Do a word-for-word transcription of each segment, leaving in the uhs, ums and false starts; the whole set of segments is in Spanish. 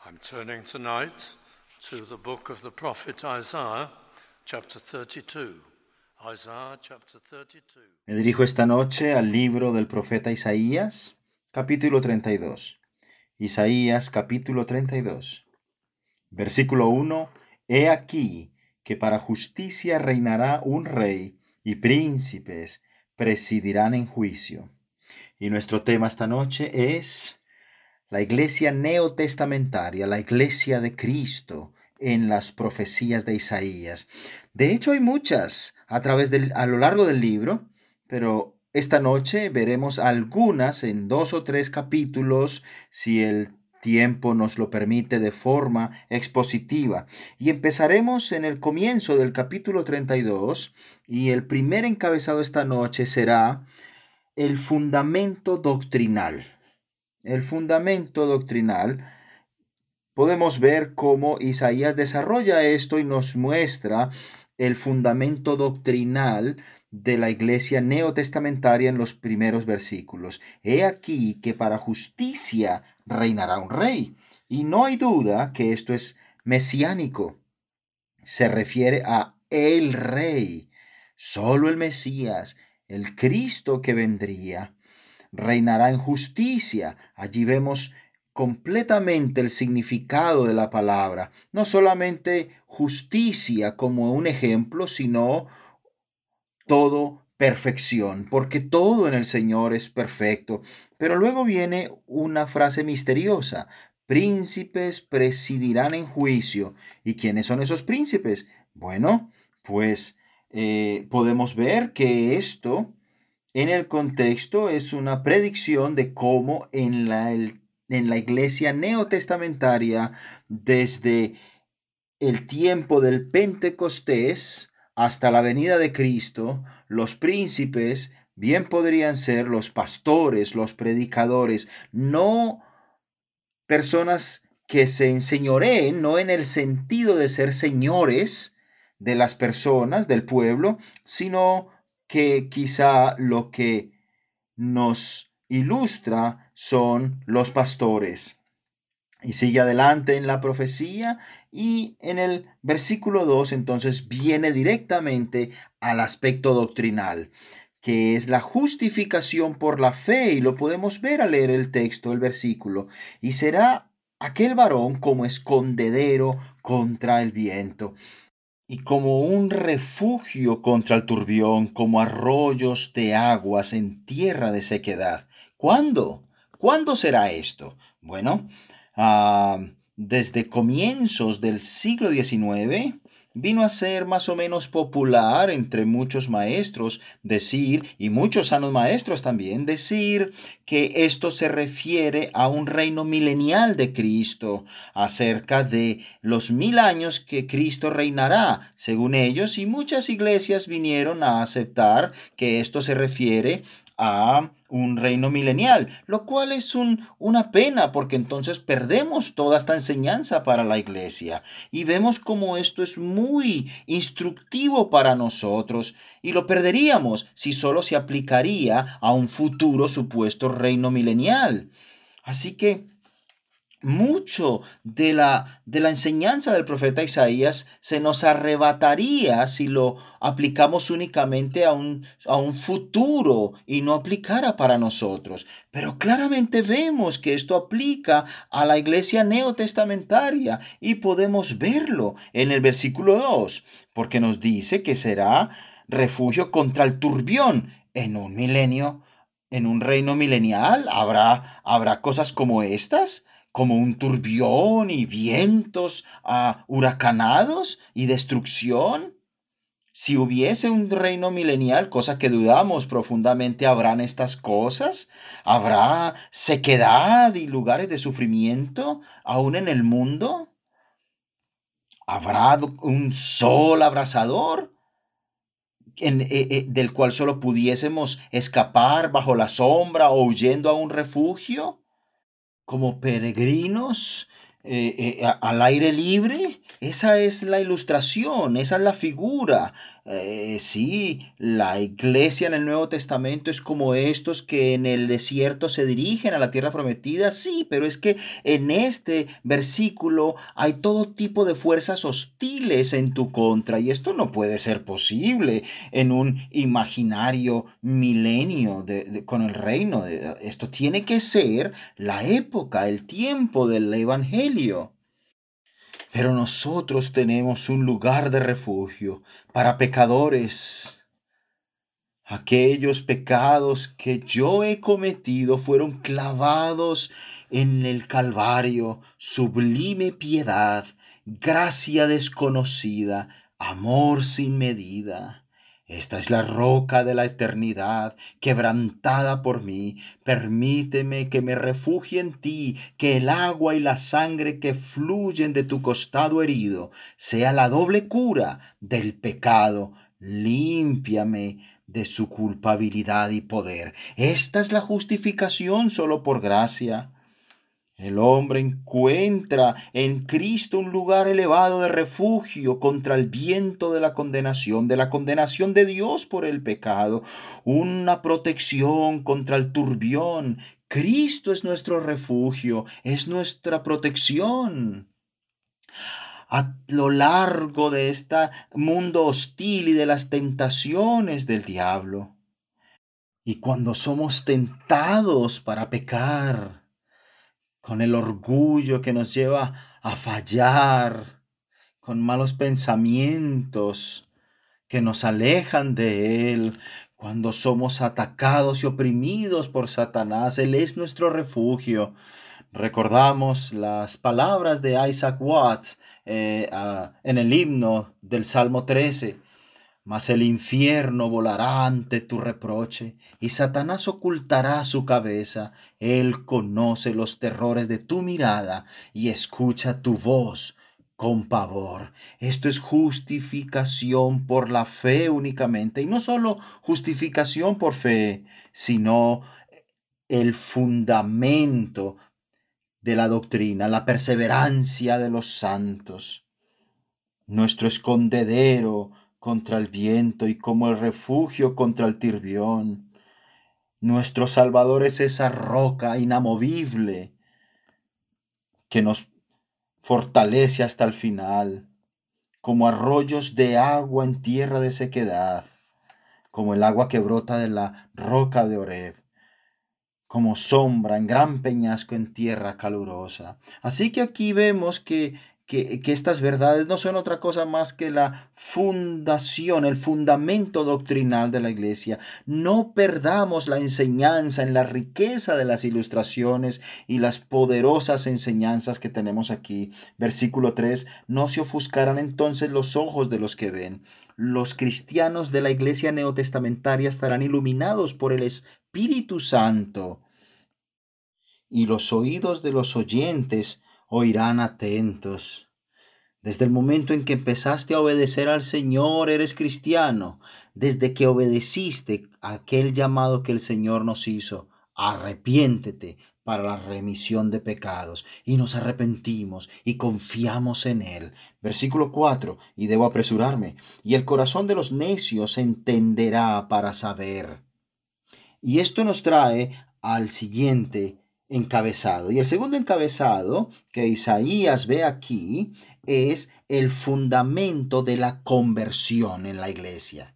I'm turning tonight to the book of the prophet Isaiah, chapter thirty-two. Isaiah chapter thirty-two. Me dirijo esta noche al libro del profeta Isaías, capítulo treinta y dos. Isaías, capítulo treinta y dos. Versículo uno. He aquí que para justicia reinará un rey, y príncipes presidirán en juicio. Y nuestro tema esta noche es la iglesia neotestamentaria, la iglesia de Cristo en las profecías de Isaías. De hecho, hay muchas a través del, a lo largo del libro, pero esta noche veremos algunas en dos o tres capítulos, si el tiempo nos lo permite, de forma expositiva. Y empezaremos en el comienzo del capítulo treinta y dos, y el primer encabezado esta noche será el fundamento doctrinal. El fundamento doctrinal. Podemos ver cómo Isaías desarrolla esto y nos muestra el fundamento doctrinal de la iglesia neotestamentaria en los primeros versículos. He aquí que para justicia reinará un rey. Y no hay duda que esto es mesiánico. Se refiere a el rey, solo el Mesías, el Cristo que vendría. Reinará en justicia. Allí vemos completamente el significado de la palabra. No solamente justicia como un ejemplo, sino todo perfección, porque todo en el Señor es perfecto. Pero luego viene una frase misteriosa. Príncipes presidirán en juicio. ¿Y quiénes son esos príncipes? Bueno, pues eh, podemos ver que esto en el contexto es una predicción de cómo en la, el, en la iglesia neotestamentaria, desde el tiempo del Pentecostés hasta la venida de Cristo, los príncipes bien podrían ser los pastores, los predicadores, no personas que se enseñoreen, no en el sentido de ser señores de las personas, del pueblo, sino que quizá lo que nos ilustra son los pastores. Y sigue adelante en la profecía y en el versículo dos entonces viene directamente al aspecto doctrinal, que es la justificación por la fe, y lo podemos ver al leer el texto, el versículo. Y será aquel varón como escondedero contra el viento, y como un refugio contra el turbión, como arroyos de aguas en tierra de sequedad. ¿Cuándo? ¿Cuándo será esto? Bueno, uh, desde comienzos del siglo diecinueve vino a ser más o menos popular entre muchos maestros decir, y muchos sanos maestros también, decir que esto se refiere a un reino milenial de Cristo, acerca de los mil años que Cristo reinará, según ellos, y muchas iglesias vinieron a aceptar que esto se refiere a un reino milenial, lo cual es un, una pena, porque entonces perdemos toda esta enseñanza para la iglesia, y vemos como esto es muy instructivo para nosotros, y lo perderíamos si solo se aplicaría a un futuro supuesto reino milenial. Así que mucho de la, de la enseñanza del profeta Isaías se nos arrebataría si lo aplicamos únicamente a un, a un futuro y no aplicara para nosotros. Pero claramente vemos que esto aplica a la iglesia neotestamentaria, y podemos verlo en el versículo dos, porque nos dice que será refugio contra el turbión en un milenio. En un reino milenial habrá, habrá cosas como estas, como un turbión y vientos uh, huracanados y destrucción. Si hubiese un reino milenial, cosa que dudamos profundamente, ¿habrán estas cosas? ¿Habrá sequedad y lugares de sufrimiento aún en el mundo? ¿Habrá un sol abrasador en, eh, eh, del cual solo pudiésemos escapar bajo la sombra o huyendo a un refugio? Como peregrinos eh, eh, a- al aire libre. Esa es la ilustración, esa es la figura. Eh, sí, la iglesia en el Nuevo Testamento es como estos que en el desierto se dirigen a la tierra prometida. Sí, pero es que en este versículo hay todo tipo de fuerzas hostiles en tu contra y esto no puede ser posible en un imaginario milenio de- de- con el reino. de- Esto tiene que ser la época, el tiempo del Evangelio. Pero nosotros tenemos un lugar de refugio para pecadores. Aquellos pecados que yo he cometido fueron clavados en el Calvario, sublime piedad, gracia desconocida, amor sin medida. Esta es la roca de la eternidad, quebrantada por mí. Permíteme que me refugie en ti, que el agua y la sangre que fluyen de tu costado herido sea la doble cura del pecado. Límpiame de su culpabilidad y poder. Esta es la justificación solo por gracia. El hombre encuentra en Cristo un lugar elevado de refugio contra el viento de la condenación, de la condenación de Dios por el pecado, una protección contra el turbión. Cristo es nuestro refugio, es nuestra protección a lo largo de este mundo hostil y de las tentaciones del diablo. Y cuando somos tentados para pecar, con el orgullo que nos lleva a fallar, con malos pensamientos que nos alejan de Él, cuando somos atacados y oprimidos por Satanás, Él es nuestro refugio. Recordamos las palabras de Isaac Watts eh, ah, en el himno del Salmo trece. Mas el infierno volará ante tu reproche, y Satanás ocultará su cabeza. Él conoce los terrores de tu mirada y escucha tu voz con pavor. Esto es justificación por la fe únicamente, y no solo justificación por fe, sino el fundamento de la doctrina, la perseverancia de los santos, nuestro escondedero contra el viento y como el refugio contra el tirbión. Nuestro Salvador es esa roca inamovible que nos fortalece hasta el final, como arroyos de agua en tierra de sequedad, como el agua que brota de la roca de Horeb, como sombra en gran peñasco en tierra calurosa. Así que aquí vemos que, que, que estas verdades no son otra cosa más que la fundación, el fundamento doctrinal de la iglesia. No perdamos la enseñanza en la riqueza de las ilustraciones y las poderosas enseñanzas que tenemos aquí. Versículo tres, no se ofuscarán entonces los ojos de los que ven. Los cristianos de la iglesia neotestamentaria estarán iluminados por el Espíritu Santo, y los oídos de los oyentes oirán atentos. Desde el momento en que empezaste a obedecer al Señor, eres cristiano. Desde que obedeciste a aquel llamado que el Señor nos hizo, arrepiéntete para la remisión de pecados. Y nos arrepentimos y confiamos en Él. Versículo cuatro, y debo apresurarme. Y el corazón de los necios entenderá para saber. Y esto nos trae al siguiente encabezado. Y el segundo encabezado que Isaías ve aquí es el fundamento de la conversión en la iglesia.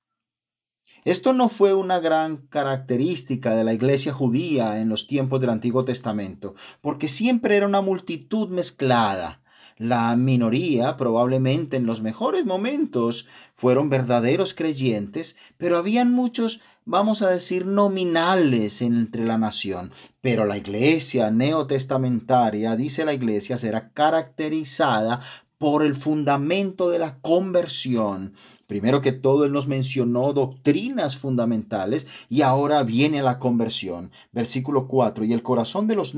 Esto no fue una gran característica de la iglesia judía en los tiempos del Antiguo Testamento, porque siempre era una multitud mezclada. La minoría, probablemente en los mejores momentos, fueron verdaderos creyentes, pero habían muchos, vamos a decir, nominales entre la nación. Pero la iglesia neotestamentaria, dice la iglesia, será caracterizada por el fundamento de la conversión. Primero que todo, Él nos mencionó doctrinas fundamentales y ahora viene la conversión. Versículo cuatro, y el corazón de los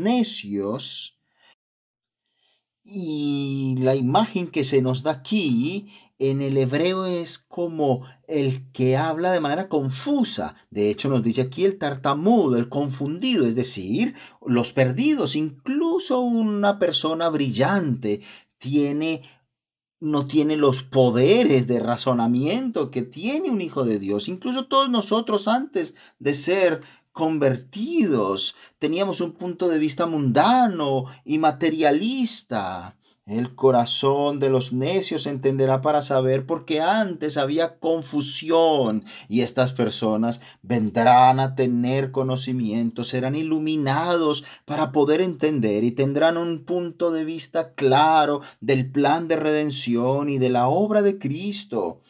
necios, y la imagen que se nos da aquí en el hebreo es como el que habla de manera confusa. De hecho, nos dice aquí el tartamudo, el confundido, es decir, los perdidos. Incluso una persona brillante tiene no tiene los poderes de razonamiento que tiene un hijo de Dios. Incluso todos nosotros antes de ser convertidos teníamos un punto de vista mundano y materialista. El corazón de los necios entenderá para saber, porque antes había confusión, y estas personas vendrán a tener conocimiento, serán iluminados para poder entender y tendrán un punto de vista claro del plan de redención y de la obra de Cristo.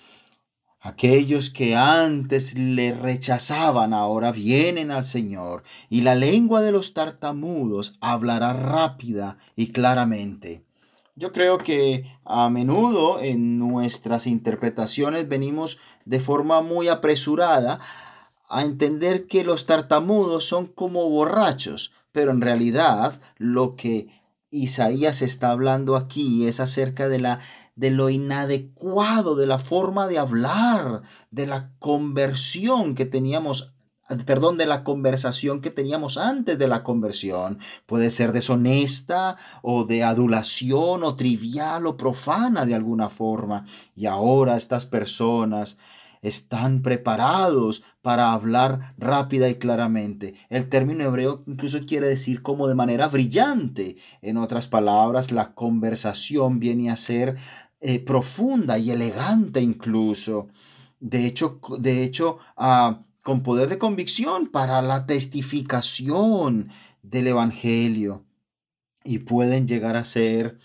Aquellos que antes le rechazaban ahora vienen al Señor, y la lengua de los tartamudos hablará rápida y claramente. Yo creo que a menudo en nuestras interpretaciones venimos de forma muy apresurada a entender que los tartamudos son como borrachos, pero en realidad lo que Isaías está hablando aquí es acerca de la de lo inadecuado, de la forma de hablar, de la conversión que teníamos, perdón, de la conversación que teníamos antes de la conversión. Puede ser deshonesta o de adulación o trivial o profana de alguna forma. Y ahora estas personas están preparados para hablar rápida y claramente. El término hebreo incluso quiere decir como de manera brillante. En otras palabras, la conversación viene a ser eh, profunda y elegante incluso. De hecho, de hecho uh, con poder de convicción para la testificación del Evangelio. Y pueden llegar a ser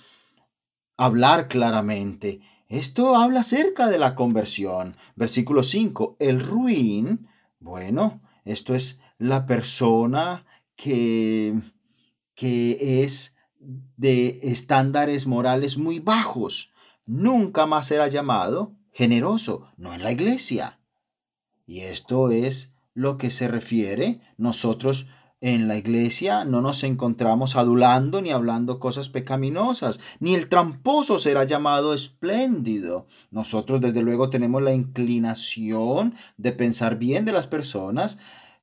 hablar claramente. Esto habla acerca de la conversión. Versículo cinco. El ruin, bueno, esto es la persona que, que es de estándares morales muy bajos. Nunca más será llamado generoso, no en la iglesia. Y esto es lo que se refiere. Nosotros en la iglesia no nos encontramos adulando ni hablando cosas pecaminosas, ni el tramposo será llamado espléndido. Nosotros desde luego tenemos la inclinación de pensar bien de las personas,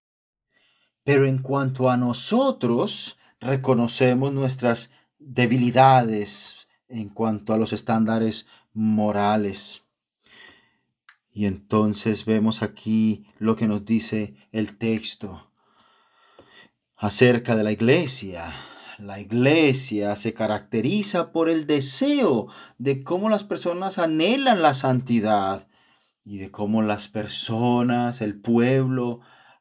pero en cuanto a nosotros, reconocemos nuestras debilidades en cuanto a los estándares morales. Y entonces vemos aquí lo que nos dice el texto acerca de la iglesia. La iglesia se caracteriza por el deseo de cómo las personas anhelan la santidad y de cómo las personas, el pueblo,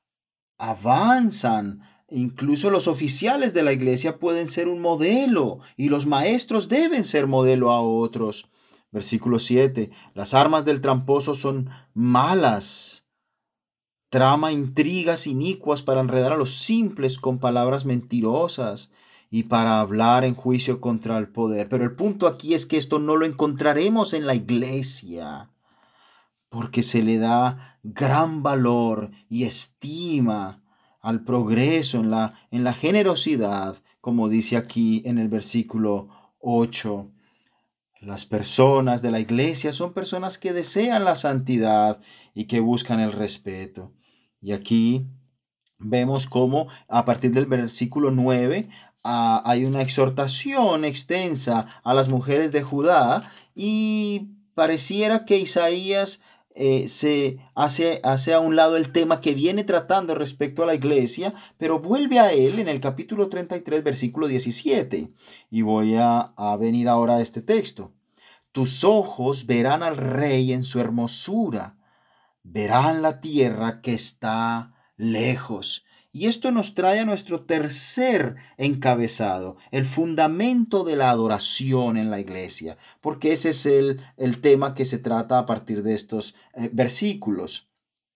avanzan. Incluso los oficiales de la iglesia pueden ser un modelo y los maestros deben ser modelo a otros. Versículo siete. Las armas del tramposo son malas. Trama intrigas inicuas para enredar a los simples con palabras mentirosas y para hablar en juicio contra el poder. Pero el punto aquí es que esto no lo encontraremos en la iglesia, porque se le da gran valor y estima al progreso en la, en la generosidad, como dice aquí en el versículo ocho. Las personas de la iglesia son personas que desean la santidad y que buscan el respeto. Y aquí vemos cómo a partir del versículo nueve uh, hay una exhortación extensa a las mujeres de Judá, y pareciera que Isaías eh, se hace, hace a un lado el tema que viene tratando respecto a la iglesia, pero vuelve a él en el capítulo treinta y tres, versículo diecisiete. Y voy a, a venir ahora a este texto. Tus ojos verán al rey en su hermosura, verán la tierra que está lejos. Y esto nos trae a nuestro tercer encabezado, el fundamento de la adoración en la iglesia, porque ese es el, el tema que se trata a partir de estos eh, versículos,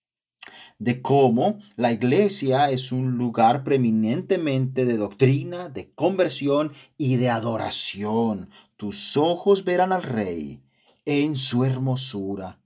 de cómo la iglesia es un lugar preeminentemente de doctrina, de conversión y de adoración. Tus ojos verán al rey en su hermosura.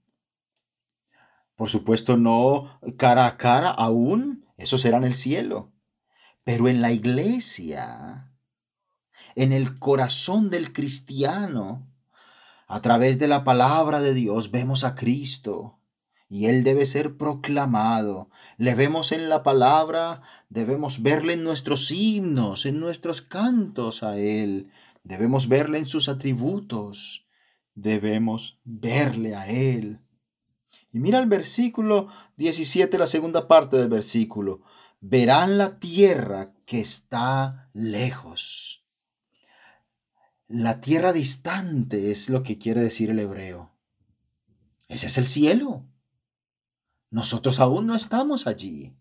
Por supuesto, no cara a cara aún, eso será en el cielo. Pero en la iglesia, en el corazón del cristiano, A través de la palabra de Dios vemos a Cristo y Él debe ser proclamado. Le vemos en la palabra, debemos verle en nuestros himnos, en nuestros cantos a Él. Debemos verle en sus atributos. Debemos verle a Él. Y mira el versículo diecisiete, la segunda parte del versículo. Verán la tierra que está lejos. La tierra distante es lo que quiere decir el hebreo. Ese es el cielo. Nosotros aún no estamos allí.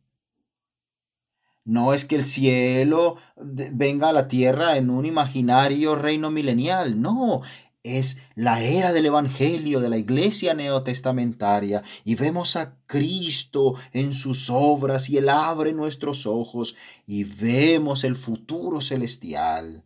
No es que el cielo venga a la tierra en un imaginario reino milenial. No, es la era del Evangelio de la iglesia neotestamentaria y vemos a Cristo en sus obras y Él abre nuestros ojos y vemos el futuro celestial.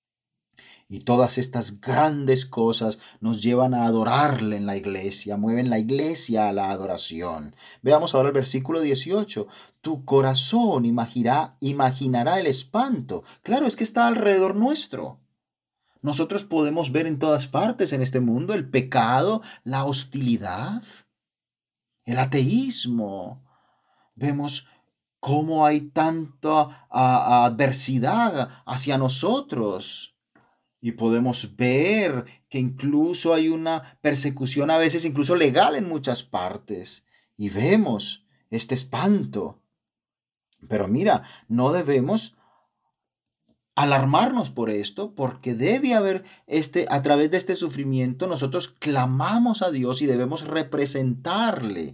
Y todas estas grandes cosas nos llevan a adorarle en la iglesia, mueven la iglesia a la adoración. Veamos ahora el versículo dieciocho. Tu corazón imaginará, imaginará el espanto. Claro, es que está alrededor nuestro. Nosotros podemos ver en todas partes en este mundo el pecado, la hostilidad, el ateísmo. Vemos cómo hay tanta a, adversidad hacia nosotros. Y podemos ver que incluso hay una persecución a veces incluso legal en muchas partes. Y vemos este espanto. Pero mira, no debemos alarmarnos por esto, porque debe haber este, a través de este sufrimiento, nosotros clamamos a Dios y debemos representarle.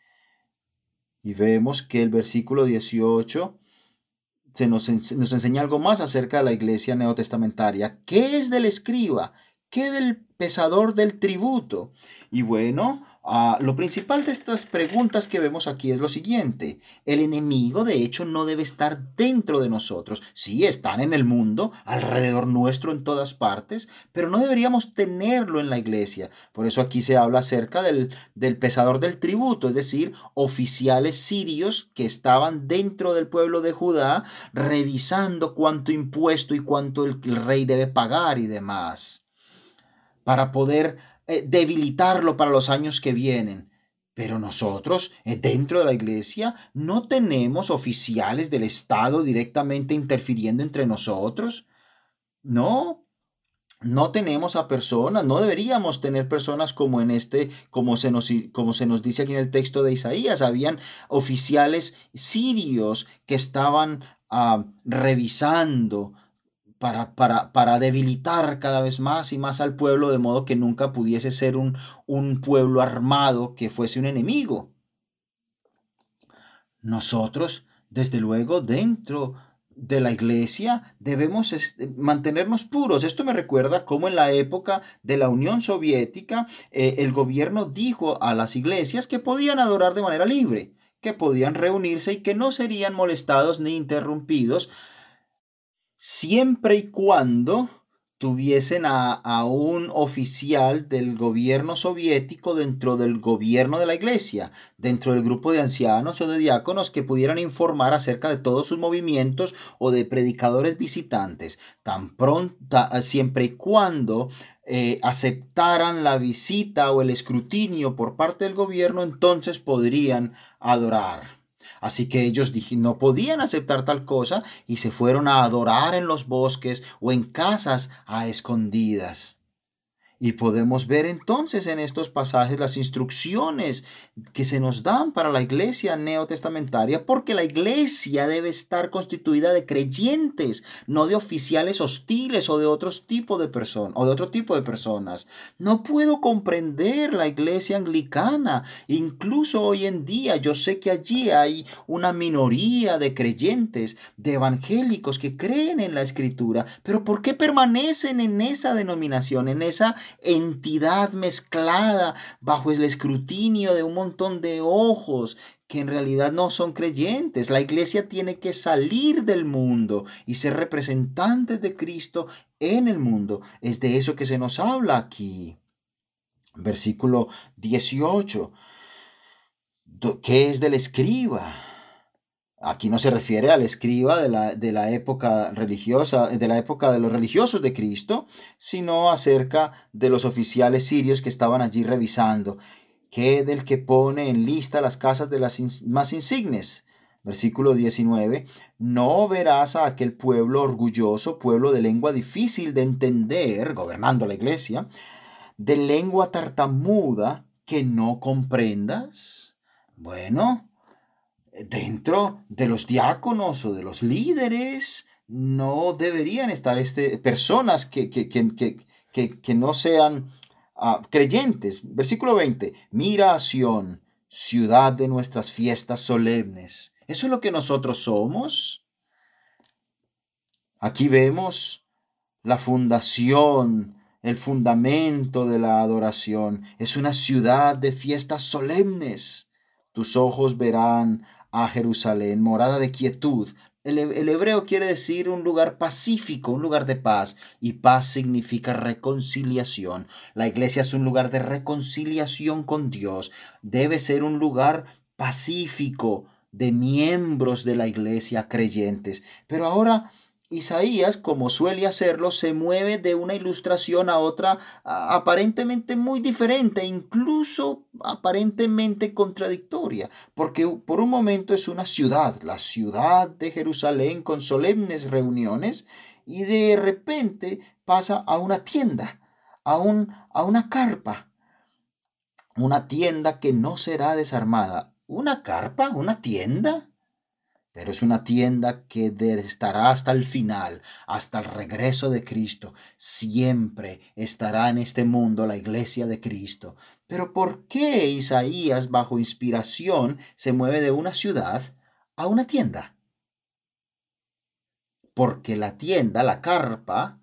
Y vemos que el versículo dieciocho se nos, nos enseña algo más acerca de la iglesia neotestamentaria. ¿Qué es del escriba? ¿Qué del pesador del tributo? Y bueno, uh, lo principal de estas preguntas que vemos aquí es lo siguiente. El enemigo, de hecho, no debe estar dentro de nosotros. Sí, están en el mundo, alrededor nuestro, en todas partes, pero no deberíamos tenerlo en la iglesia. Por eso aquí se habla acerca del, del pesador del tributo, es decir, oficiales sirios que estaban dentro del pueblo de Judá, revisando cuánto impuesto y cuánto el, el rey debe pagar y demás, para poder eh, debilitarlo para los años que vienen. Pero nosotros, eh, dentro de la iglesia, no tenemos oficiales del Estado directamente interfiriendo entre nosotros. No, no tenemos a personas, no deberíamos tener personas como en este, como se nos, como se nos dice aquí en el texto de Isaías. Habían oficiales sirios que estaban uh, revisando para, para, para debilitar cada vez más y más al pueblo, de modo que nunca pudiese ser un, un pueblo armado que fuese un enemigo. Nosotros, desde luego, dentro de la iglesia debemos mantenernos puros. Esto me recuerda cómo en la época de la Unión Soviética eh, el gobierno dijo a las iglesias que podían adorar de manera libre, que podían reunirse y que no serían molestados ni interrumpidos, siempre y cuando tuviesen a, a, un oficial del gobierno soviético dentro del gobierno de la iglesia, dentro del grupo de ancianos o de diáconos, que pudieran informar acerca de todos sus movimientos, o de predicadores visitantes, tan pronto, siempre y cuando eh, aceptaran la visita o el escrutinio por parte del gobierno, entonces podrían adorar. Así que ellos no podían aceptar tal cosa y se fueron a adorar en los bosques o en casas a escondidas. Y podemos ver entonces en estos pasajes las instrucciones que se nos dan para la iglesia neotestamentaria, porque la iglesia debe estar constituida de creyentes, no de oficiales hostiles o de otros tipo de personas o de otro tipo de personas. No puedo comprender la iglesia anglicana. Incluso hoy en día yo sé que allí hay una minoría de creyentes, de evangélicos que creen en la escritura, pero ¿por qué permanecen en esa denominación, en esa entidad mezclada bajo el escrutinio de un montón de ojos que en realidad no son creyentes? La iglesia tiene que salir del mundo y ser representantes de Cristo en el mundo. Es de eso que se nos habla aquí. Versículo dieciocho. ¿Qué es del escriba? Aquí no se refiere al escriba de la, de la época religiosa, de la época de los religiosos de Cristo, sino acerca de los oficiales sirios que estaban allí revisando, que del que pone en lista las casas de las ins- más insignes. Versículo diecinueve, no verás a aquel pueblo orgulloso, pueblo de lengua difícil de entender, gobernando la iglesia, de lengua tartamuda, que no comprendas. Bueno, dentro de los diáconos o de los líderes no deberían estar este, personas que, que, que, que, que, que no sean uh, creyentes. Versículo veinte, mira a Sión, ciudad de nuestras fiestas solemnes. ¿Eso es lo que nosotros somos? Aquí vemos la fundación, el fundamento de la adoración. Es una ciudad de fiestas solemnes. Tus ojos verán a Jerusalén, morada de quietud. El, el, hebreo quiere decir un lugar pacífico, un lugar de paz, y paz significa reconciliación. La iglesia es un lugar de reconciliación con Dios. Debe ser un lugar pacífico de miembros de la iglesia creyentes. Pero ahora Isaías, como suele hacerlo, se mueve de una ilustración a otra a, aparentemente muy diferente, incluso aparentemente contradictoria, porque por un momento es una ciudad, la ciudad de Jerusalén con solemnes reuniones, y de repente pasa a una tienda, a, un, a una carpa, una tienda que no será desarmada. ¿Una carpa? ¿Una tienda? Pero es una tienda que estará hasta el final, hasta el regreso de Cristo. Siempre estará en este mundo la iglesia de Cristo. Pero ¿por qué Isaías, bajo inspiración, se mueve de una ciudad a una tienda? Porque la tienda, la carpa,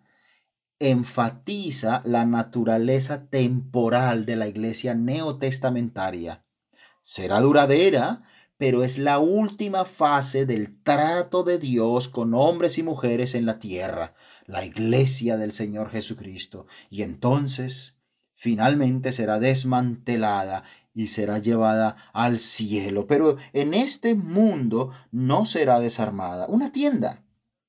enfatiza la naturaleza temporal de la iglesia neotestamentaria. Será duradera, pero es la última fase del trato de Dios con hombres y mujeres en la tierra, la iglesia del Señor Jesucristo. Y entonces, finalmente será desmantelada y será llevada al cielo. Pero en este mundo no será desarmada. Una tienda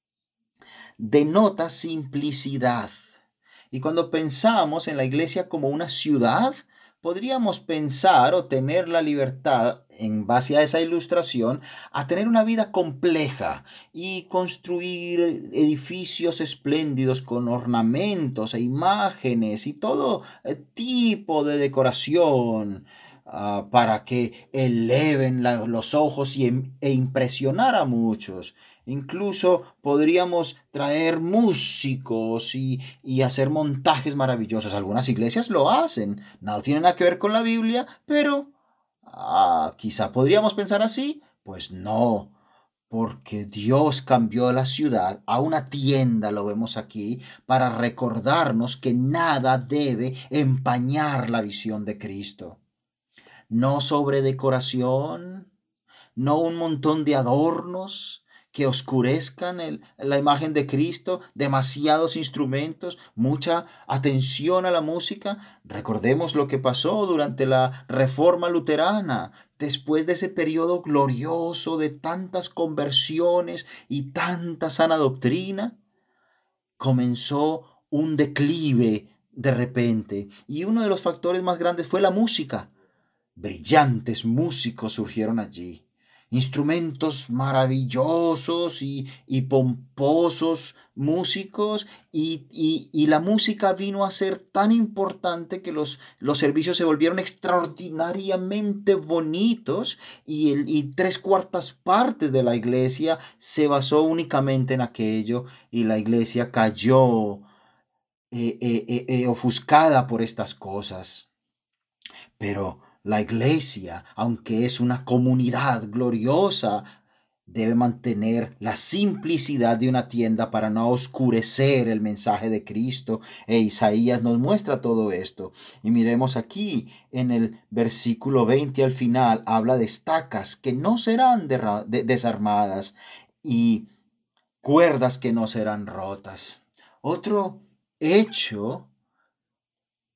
denota simplicidad. Y cuando pensamos en la iglesia como una ciudad, podríamos pensar o tener la libertad, en base a esa ilustración, a tener una vida compleja y construir edificios espléndidos con ornamentos e imágenes y todo eh, tipo de decoración. Uh, para que eleven la, los ojos y, e impresionar a muchos. Incluso podríamos traer músicos y, y hacer montajes maravillosos. Algunas iglesias lo hacen. No tiene nada que ver con la Biblia, pero ah, quizá podríamos pensar así. Pues no, porque Dios cambió la ciudad a una tienda, lo vemos aquí, para recordarnos que nada debe empañar la visión de Cristo. No sobredecoración, no un montón de adornos que oscurezcan el, la imagen de Cristo, demasiados instrumentos, mucha atención a la música. Recordemos lo que pasó durante la Reforma Luterana, después de ese periodo glorioso de tantas conversiones y tanta sana doctrina, comenzó un declive de repente, y uno de los factores más grandes fue la música. Brillantes músicos surgieron allí, instrumentos maravillosos y, y pomposos músicos, y, y, y, la música vino a ser tan importante que los, los servicios se volvieron extraordinariamente bonitos, y, el, y tres cuartas partes de la iglesia se basó únicamente en aquello, y la iglesia cayó eh, eh, eh, eh, ofuscada por estas cosas. Pero la iglesia, aunque es una comunidad gloriosa, debe mantener la simplicidad de una tienda para no oscurecer el mensaje de Cristo. E Isaías nos muestra todo esto. Y miremos aquí en el versículo veinte al final, habla de estacas que no serán de- de- desarmadas y cuerdas que no serán rotas. Otro hecho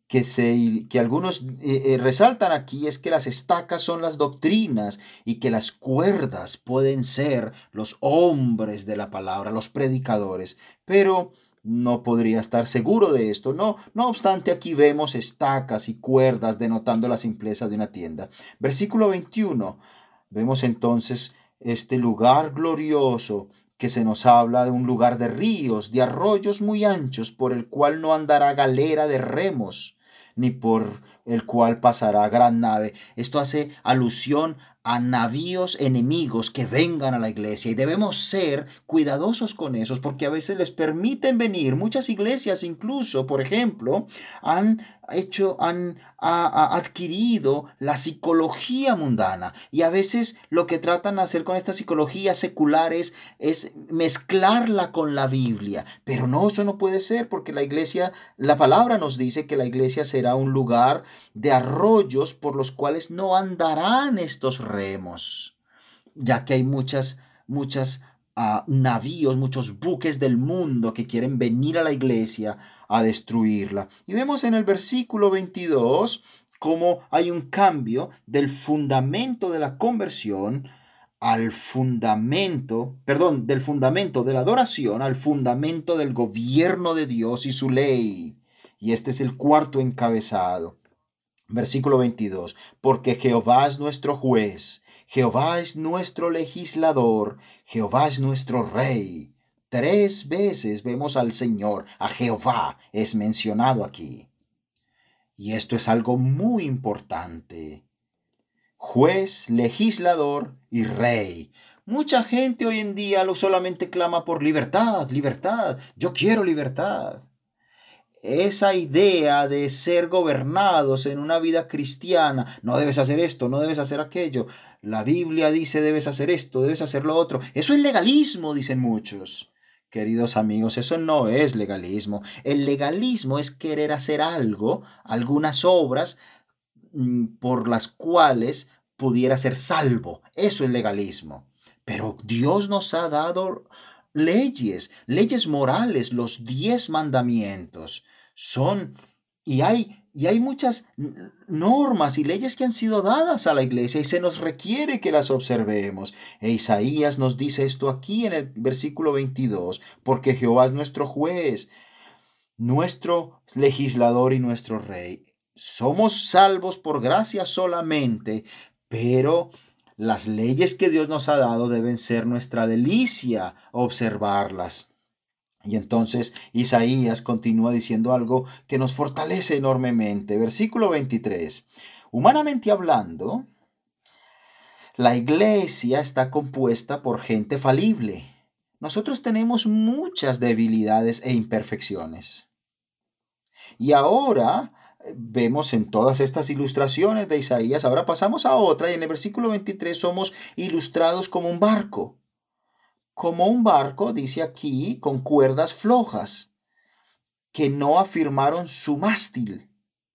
que, se, que algunos eh, eh, resaltan aquí es que las estacas son las doctrinas y que las cuerdas pueden ser los hombres de la palabra, los predicadores. Pero no podría estar seguro de esto. No, no obstante, aquí vemos estacas y cuerdas denotando la simpleza de una tienda. Versículo veintiuno. Vemos entonces este lugar glorioso que se nos habla de un lugar de ríos, de arroyos muy anchos, por el cual no andará galera de remos, ni por el cual pasará gran nave. Esto hace alusión a navíos enemigos que vengan a la iglesia y debemos ser cuidadosos con esos porque a veces les permiten venir. Muchas iglesias incluso, por ejemplo, han hecho, han ha, ha adquirido la psicología mundana y a veces lo que tratan de hacer con esta psicología secular es, es mezclarla con la Biblia. Pero no, eso no puede ser porque la iglesia, la palabra nos dice que la iglesia será un lugar de arroyos por los cuales no andarán estos remos, ya que hay muchas, muchas uh, navíos, muchos buques del mundo que quieren venir a la iglesia a destruirla. Y vemos en el versículo veintidós cómo hay un cambio del fundamento de la conversión al fundamento, perdón, del fundamento de la adoración al fundamento del gobierno de Dios y su ley. Y este es el cuarto encabezado. Versículo veintidós. Porque Jehová es nuestro juez, Jehová es nuestro legislador, Jehová es nuestro rey. Tres veces vemos al Señor, a Jehová es mencionado aquí. Y esto es algo muy importante. Juez, legislador y rey. Mucha gente hoy en día solamente clama por libertad, libertad. Yo quiero libertad. Esa idea de ser gobernados en una vida cristiana, no debes hacer esto, no debes hacer aquello, la Biblia dice debes hacer esto, debes hacer lo otro, eso es legalismo, dicen muchos. Queridos amigos, eso no es legalismo. El legalismo es querer hacer algo, algunas obras por las cuales pudiera ser salvo. Eso es legalismo. Pero Dios nos ha dado leyes, leyes morales, los diez mandamientos. Son, y hay, y hay muchas normas y leyes que han sido dadas a la iglesia y se nos requiere que las observemos. E Isaías nos dice esto aquí en el versículo veintidós, porque Jehová es nuestro juez, nuestro legislador y nuestro rey. Somos salvos por gracia solamente, pero las leyes que Dios nos ha dado deben ser nuestra delicia observarlas. Y entonces Isaías continúa diciendo algo que nos fortalece enormemente. Versículo veintitrés. Humanamente hablando, la iglesia está compuesta por gente falible. Nosotros tenemos muchas debilidades e imperfecciones. Y ahora vemos en todas estas ilustraciones de Isaías, ahora pasamos a otra y en el versículo veintitrés somos ilustrados como un barco. Como un barco, dice aquí, con cuerdas flojas, que no afirmaron su mástil.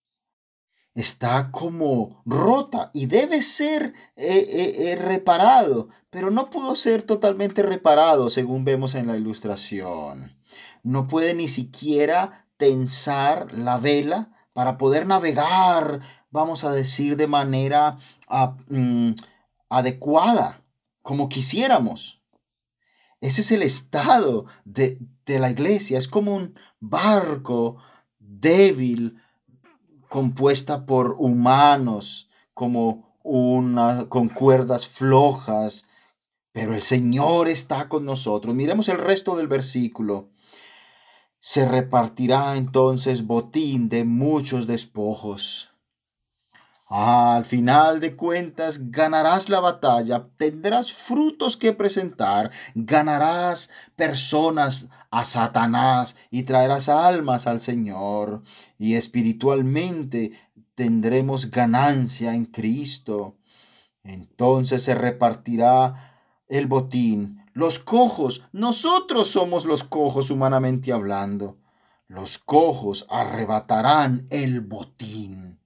Está como rota y debe ser eh, eh, eh, reparado, pero no pudo ser totalmente reparado según vemos en la ilustración. No puede ni siquiera tensar la vela para poder navegar, vamos a decir, de manera uh, um, adecuada, como quisiéramos. Ese es el estado de, de la iglesia. Es como un barco débil, compuesta por humanos, como una, con cuerdas flojas. Pero el Señor está con nosotros. Miremos el resto del versículo. Se repartirá entonces botín de muchos despojos. Ah, al final de cuentas ganarás la batalla, tendrás frutos que presentar, ganarás personas a Satanás y traerás almas al Señor. Y espiritualmente tendremos ganancia en Cristo. Entonces se repartirá el botín. Los cojos, nosotros somos los cojos humanamente hablando. Los cojos arrebatarán el botín.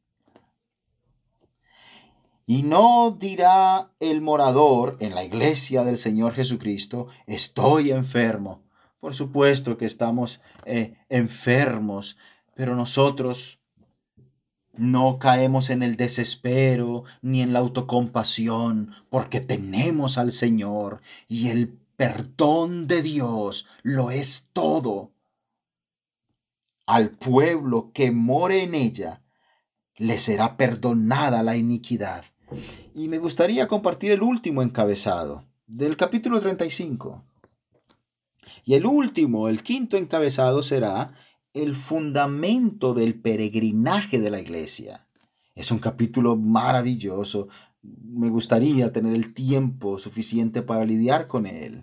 Y no dirá el morador en la iglesia del Señor Jesucristo, estoy enfermo. Por supuesto que estamos eh, enfermos, pero nosotros No caemos en el desespero ni en la autocompasión, porque tenemos al Señor y el perdón de Dios lo es todo. Al pueblo que more en ella le será perdonada la iniquidad. Y me gustaría compartir el último encabezado del capítulo treinta y cinco. Y el último, el quinto encabezado será el fundamento del peregrinaje de la iglesia. Es un capítulo maravilloso. Me gustaría tener el tiempo suficiente para lidiar con él.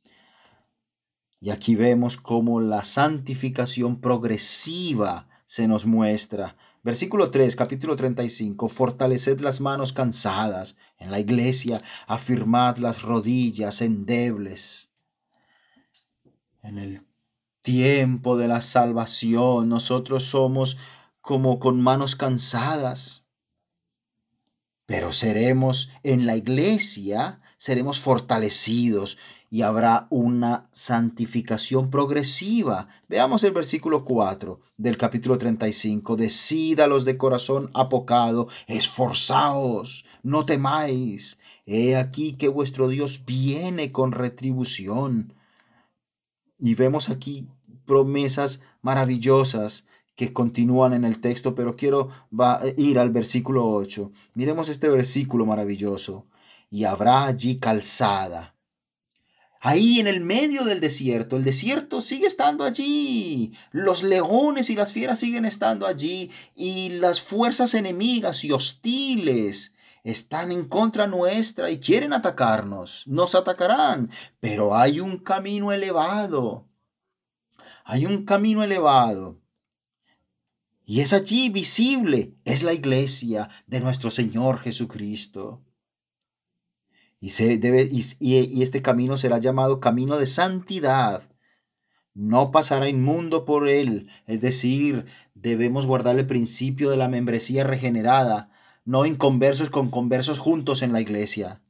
Y aquí vemos cómo la santificación progresiva se nos muestra. Versículo tres, capítulo treinta y cinco. Fortaleced las manos cansadas en la iglesia, afirmad las rodillas endebles. En el tiempo de la salvación, nosotros somos como con manos cansadas, pero seremos en la iglesia, seremos fortalecidos y habrá una santificación progresiva. Veamos el versículo cuatro del capítulo treinta y cinco. Decid a los de corazón apocado, esforzaos, no temáis. He aquí que vuestro Dios viene con retribución. Y vemos aquí promesas maravillosas que continúan en el texto, pero quiero va, ir al versículo ocho. Miremos este versículo maravilloso. Y habrá allí calzada. Ahí en el medio del desierto, el desierto sigue estando allí. Los leones y las fieras siguen estando allí. Y las fuerzas enemigas y hostiles están en contra nuestra y quieren atacarnos. Nos atacarán. Pero hay un camino elevado. Hay un camino elevado. Y es allí visible. Es la iglesia de nuestro Señor Jesucristo. Y, se debe, y, y este camino será llamado camino de santidad. No pasará inmundo por él. Es decir, debemos guardar el principio de la membresía regenerada, no inconversos con conversos juntos en la iglesia.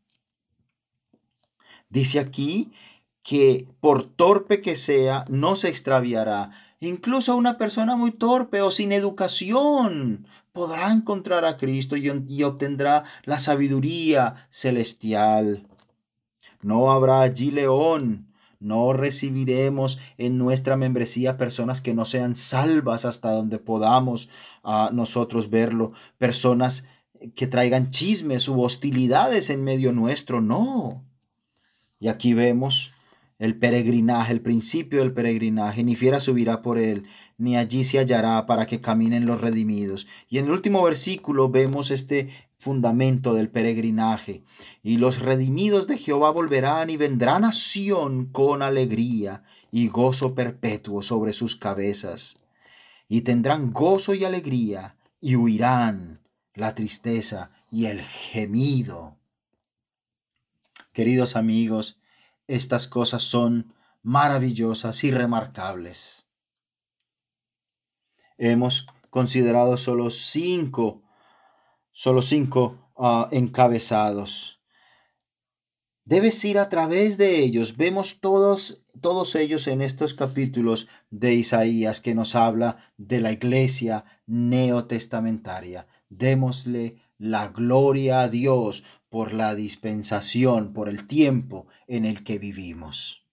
Dice aquí que por torpe que sea, no se extraviará. Incluso una persona muy torpe o sin educación podrá encontrar a Cristo y, y obtendrá la sabiduría celestial. No habrá allí león. No recibiremos en nuestra membresía personas que no sean salvas hasta donde podamos uh, nosotros verlo. Personas que traigan chismes u hostilidades en medio nuestro. No. Y aquí vemos el peregrinaje, el principio del peregrinaje. Ni fiera subirá por él, ni allí se hallará para que caminen los redimidos. Y en el último versículo vemos este fundamento del peregrinaje. Y los redimidos de Jehová volverán y vendrán a Sión con alegría y gozo perpetuo sobre sus cabezas. Y tendrán gozo y alegría y huirán la tristeza y el gemido. Queridos amigos, estas cosas son maravillosas y remarcables. Hemos considerado solo cinco, solo cinco uh, encabezados. Debes ir a través de ellos. Vemos todos, todos ellos en estos capítulos de Isaías que nos habla de la iglesia neotestamentaria. Démosle la gloria a Dios por la dispensación, por el tiempo en el que vivimos.